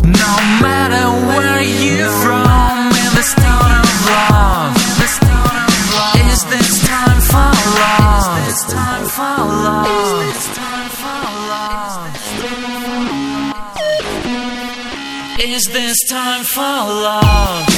No matter where you're from, in the town of love, is this time for love? Is this time for love? Is this time for love?